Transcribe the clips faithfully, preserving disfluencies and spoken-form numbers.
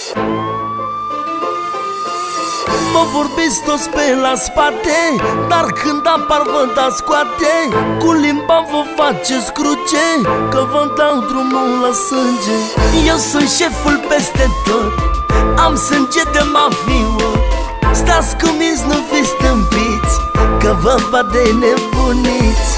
Mă vorbiți toți pe la spate, dar când apar vă dați scoate. Cu limba vă faceți cruce, că vă dau drumul la sânge. Eu sunt șeful peste tot, am sânge de mafiu. Stați cuminți, nu fiți stâmpiți, că vă bat de nebuniți.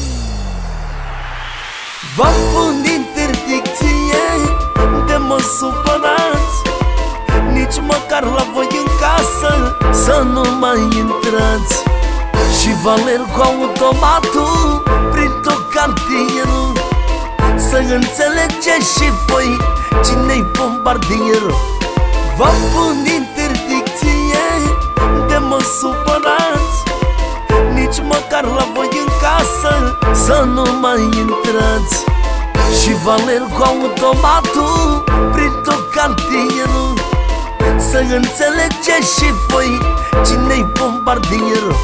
Vă pun interdicție de mă supărați, nici măcar la voi în casă să nu mai intrați. Și vă alerg cu automatul prin tot cartierul, să înțelegeți și voi cine-i bombardierul. Vă pun interdicție de mă supărați, nici măcar la voi în casă să nu mai intrați. Și vă alerg cu automatul prin tot cartierul, să înțelegeți și voi cine-i bombardierul.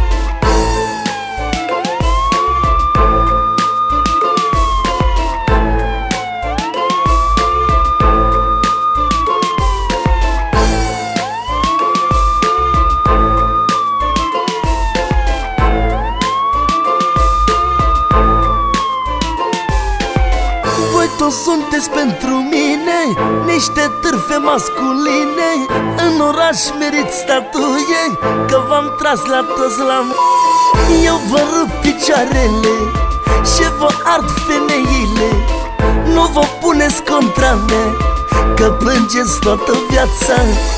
Toți sunteți pentru mine niște târfe masculine. În oraș meriți statuie, că v-am tras la toți la m***. Eu vă rup picioarele și vă ard femeile. Nu vă puneți contra mea, că plângeți toată viața.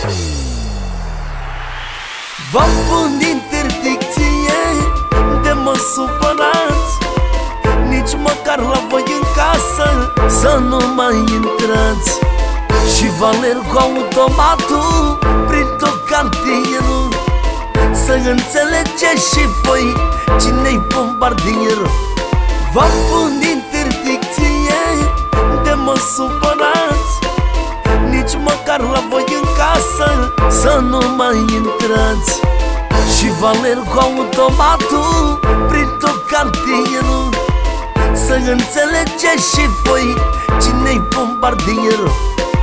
Vă pun interdicție de mă supărați, nici măcar la voi în casă să nu mai intrați. Și vă alerg cu automatul prin tot cartierul, să înțelegeți și voi cine-i bombardierul. Vă pun interdicție de mă supărați, nici măcar la voi în casă să nu mai intrați. Și vă alerg cu automatul prin tot cartierul, să înțelegeți și voi cine-i bombardierul.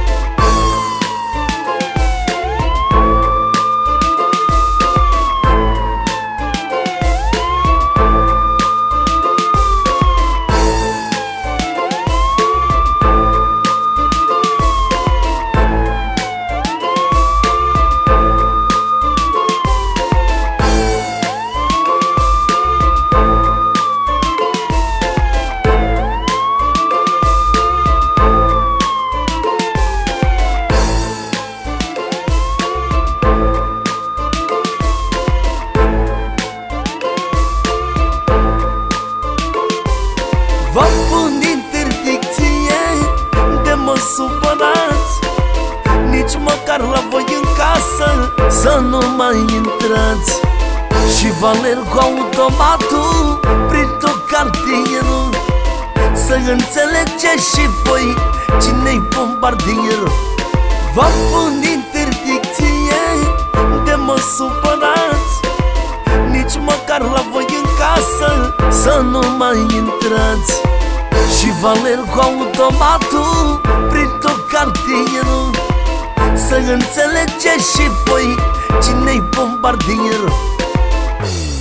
Vă pun interdicție de mă supărați, nici măcar la voi în casă să nu mai intrați. Și vă alerg cu automatul prin tot cartierul, să înțelegeți și voi cine-i bombardierul. Vă pun interdicție de mă supărați, nici măcar la voi în casă să nu mai intrați. Și vă alerg cu automatul prin tot cartierul, să înțelegeți și voi cine-i bombardierul.